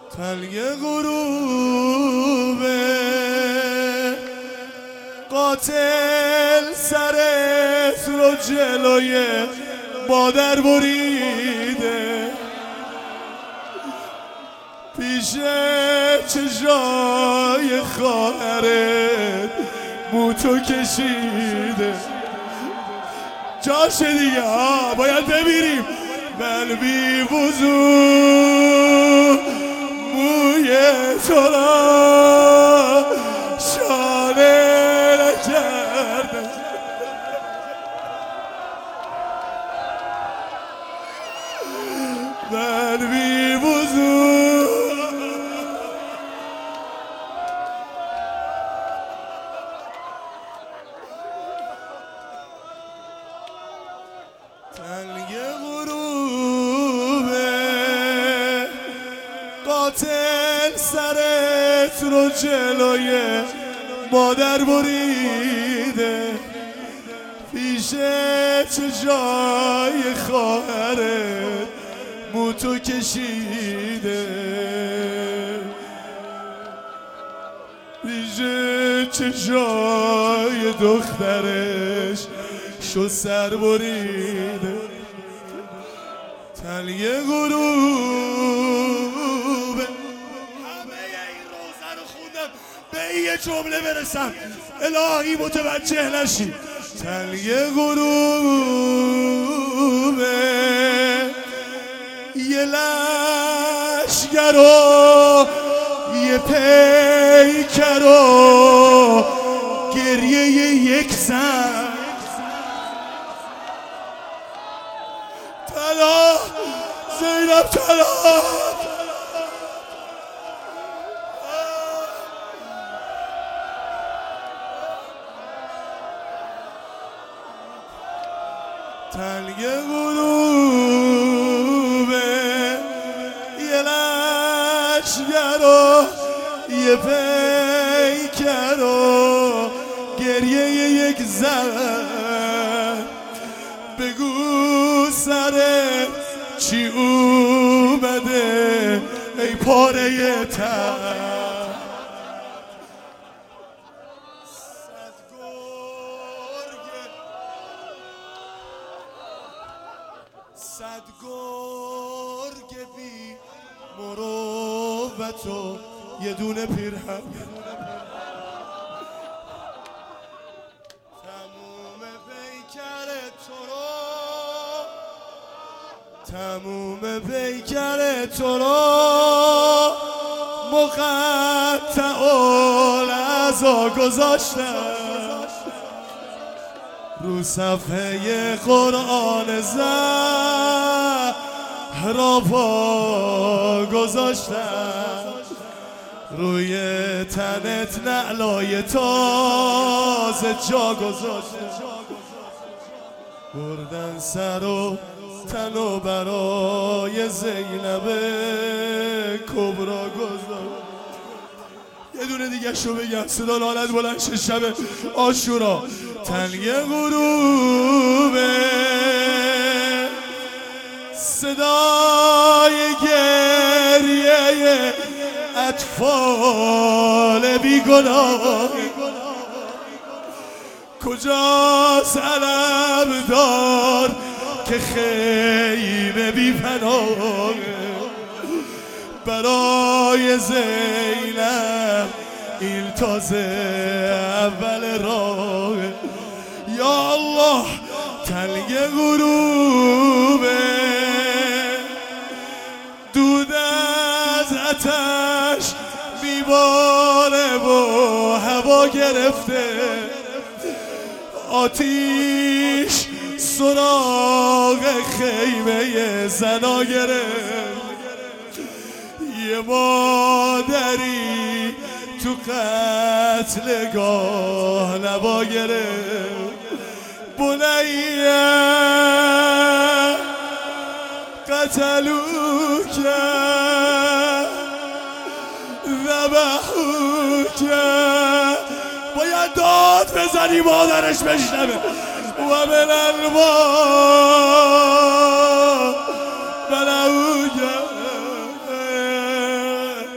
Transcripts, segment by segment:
تلگ غروب قاتل سرت رو جلوی مادر بریده، پیش چشای خواهرت موتو کشیده. جاشه دیگه باید بمیریم. من بی وضو موی تو را شانه نکردم، من بی وضو تلگ غروب قاتل سرت رو جلوی مادر بریده، پیش چشای خواهرت موتو کشیده، پیش چشای دخترش شو سر بریده. تلگ غروب همه این روزه رو خوندم به یه جمله برسم الهی متوجه نشی. تلگ غروب یه لشگر و یه پیکر و گریه یک زن، طلا زینب طلا تلگ غروب یه لشگر و یه پیکر و گریه یک زن، بگو سرت چی اومده ای پاره تن. صد گرگ بی مروت و یه دونه پیرهن، تموم پیکر تو رو، تموم پیکر تو رو مقطع الاعضا گذاشتم، رو صفحه قرآن زهرا پا گذاشتم، روی تنت نعلای تازه جا گذاشتم، بردن سر و تن و برای زینب کبرا گذاشتم. یه دونه دیگه شو بگم صدا لعنت بلند شه شب عاشورا. تلگ غروب صدای گریه اطفال بیگناه، کجاست علمدار که خیمه بی پناه، برای زینب این تازه اول راه. یا الله تلگ غروب دود از آتش میباره و هوا گرفته، آتیش سراغ خیمه زنا گرفت، یه مادری تو قتلگاه نوا گرفت، بنیه قتلوک ذبحوک، باید داد بزنی مادرش بشنوه. و من الماء بلعوک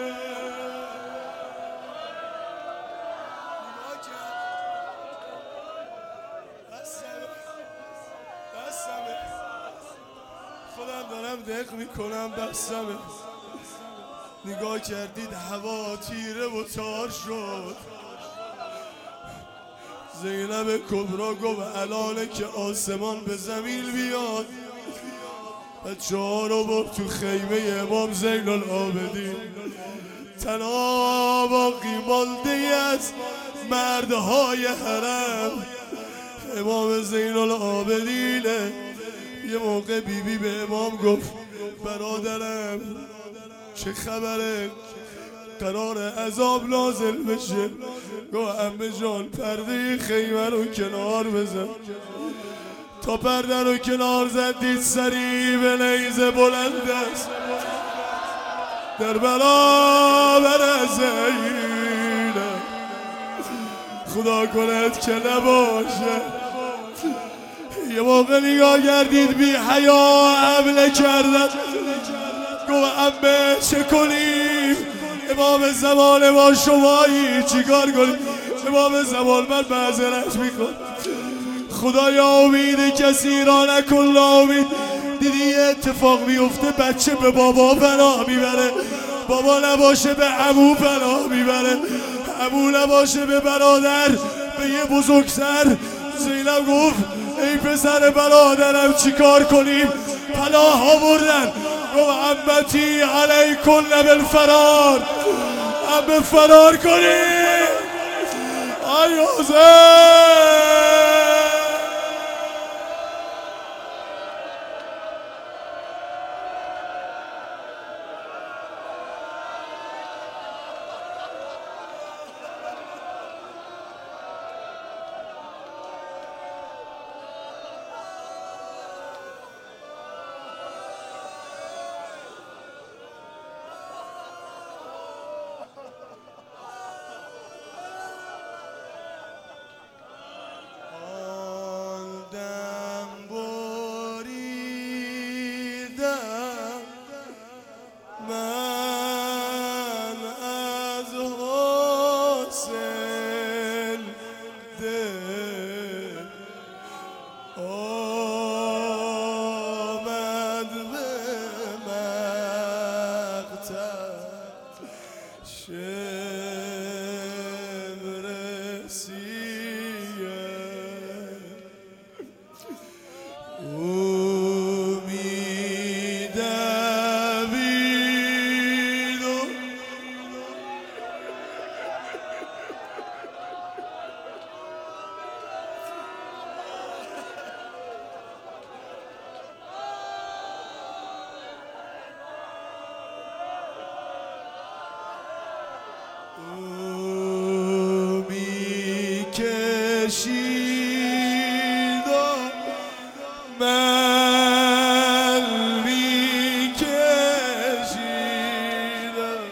فرق میکنم بستمه. نگاه کردید هوا تیره و تار شد. زینب کبرا گفت الانه که آسمان به زمین بیاد. بچه‌ها رو برد تو خیمه امام زین العابدین. تنها باقی مانده از مردهای حرم امام زین العابدینه. یه موقع بیبی به امام گفت برادرم چه خبره؟ قرار عذاب نازل بشه. گفت عمه جان پرده خیمه رو کنار بزن. تا پرده رو کنار زدید سریع به نیزه بلند است در برابر زینب. خدا کند که نباشه. یه موقع نگاه کردید بی حیا حمله کردن. گفت عمه چه کنیم؟ امام زمان ما شمایی چیکار کنیم؟ امام زمان من معذرت میکنم. خدایا امید کسی را نکن ناامید. دیدی یه اتفاق میفته بچه به بابا پناه میبره، بابا نباشه به عمو پناه میبره، عمو نباشه به برادر، به یه بزرگتر. زینب گفت ای پسر برادرم چیکار کنیم؟ پناه آوردن. گفت عمتی علیکن بالفرار. عمه فرار کنیم. آی حسین کشید و من می کشیدم.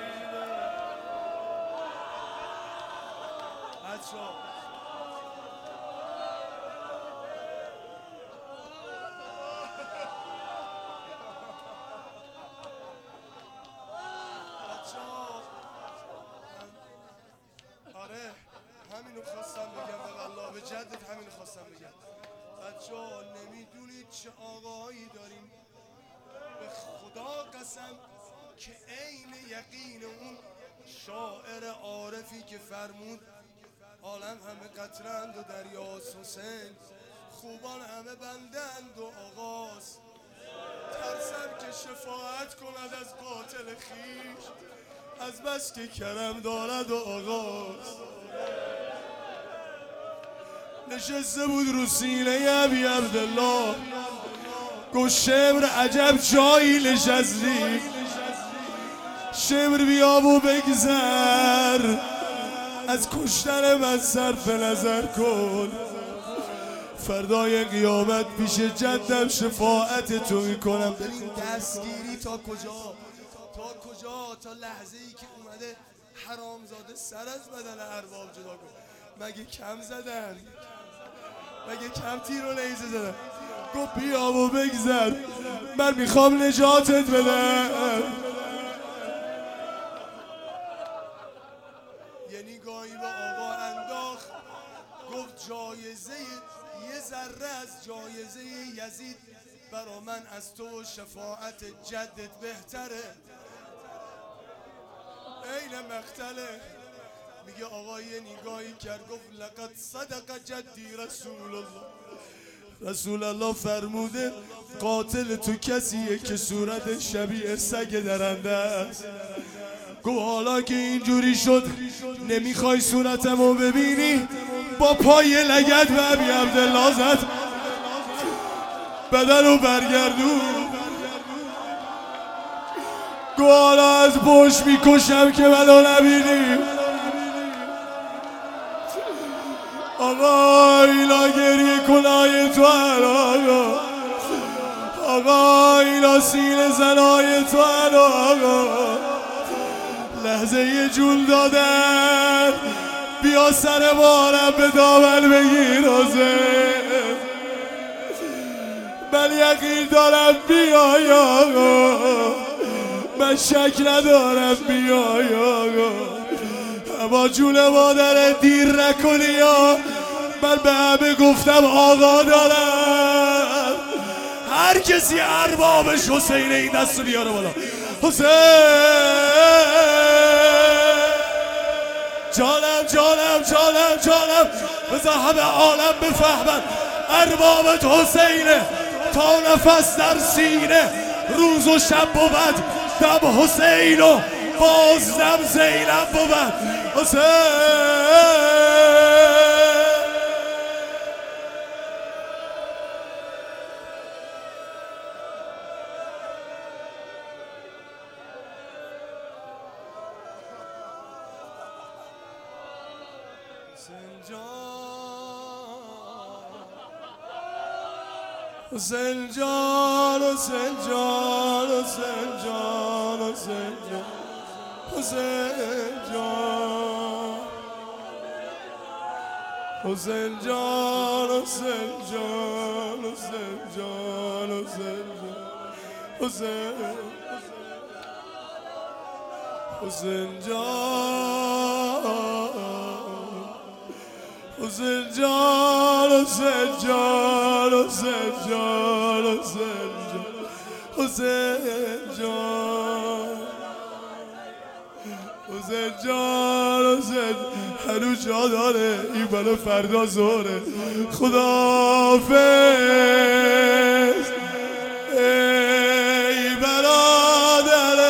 آره همینو خواستم بگم به والله به جدت همینو خواستم بگم. بچه‌ها نمیدونید چه آقایی داریم به خدا قسم که عین یقین اون شاعر عارفی که فرمود عالم همه قطرند و دریاست حسین، خوبان همه بندند و آغاز. ترسم که شفاعت کند از قاتل خیش از بس که کرم دارد و آغاز. نشسته بود رو سینه ابی عبدالله گفت شمر عجب جایی نشستی، شمر بیا و بگذر از کشتن من صرف نظر کن، فردای قیامت پیش جدم شفاعت تو میکنم. ببین دستگیری تا کجا، تا کجا؟ تا لحظه ای که اومده حرامزاده سر از بدن ارباب جدا کن. مگه کم زدن؟ مگه کم تیر و نیزه زدن؟ گفت بیا و بگذر من میخوام نجاتت بدم. یه نگاهی به آقا انداخت گفت جایزه یه ذره از جایزه یزید برا من از تو شفاعت جدت بهتره. عین مقتله. میگه آقا یه نگاهی کرد گفت لقد صدق جدی رسول الله. رسول الله فرموده قاتل تو کسیه که صورت شبیه سگ درنده است. گفت حالا که اینجوری شد نمیخوای صورتمو ببینی؟ با پای لگد به ابی عبدالله زد، بدنو برگردون. گفت حالا از پشت میکشم که منو نبینی. آقا اینا گریه کنای تو هن، آقا اینا سینه زنای تو هن، آقا لحظه یه جون دادن. بیا سر بارم به دامن بگیر حسین، من یقین دارم بیای آقا، من شک ندارم بیای آقا، اما جون مادر دیر نکنی یا من به همه گفتم آقا دارم. هر کسی اربابش حسین این دستو بیاره بالا. حسین جانم جانم جانم جانم، بذار همه عالم بفهمن اربابت حسینه، تا نفس در سینه روز و شب بود دم حسین و باز دم زینب بود. حسین حسین جان حسین جان حسین جان حسین جان حسین جان حسین جان حسین جان حسین جان حسین جان حسین حسین جان حسین جان حسین جان حسین جان حسین جان حسین جان حسین هنوز جا داره، این بالا فردا زوره. خداحافظ ای برادر.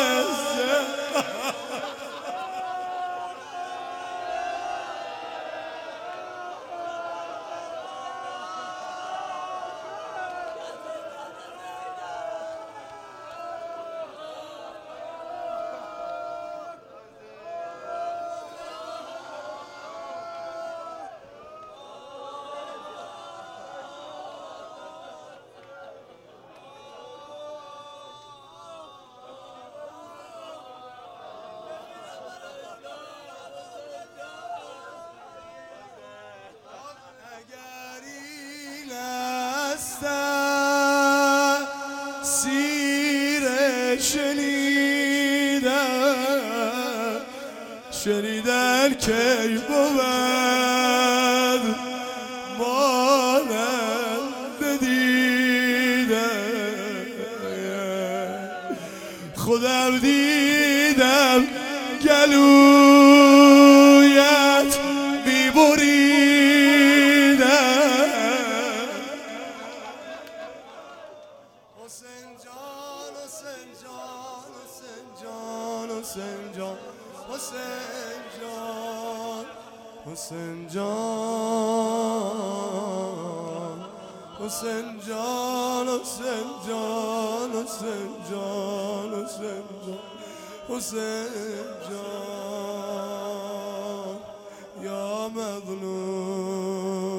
شنیدن کی بود مانند دیدن، خودم دیدم گلویت میبریدن. حسین جان حسین جان حسین جان حسین جان حسین جان حسین جان حسین جان حسین جان حسین جان حسین جان حسین جان یا مظلوم.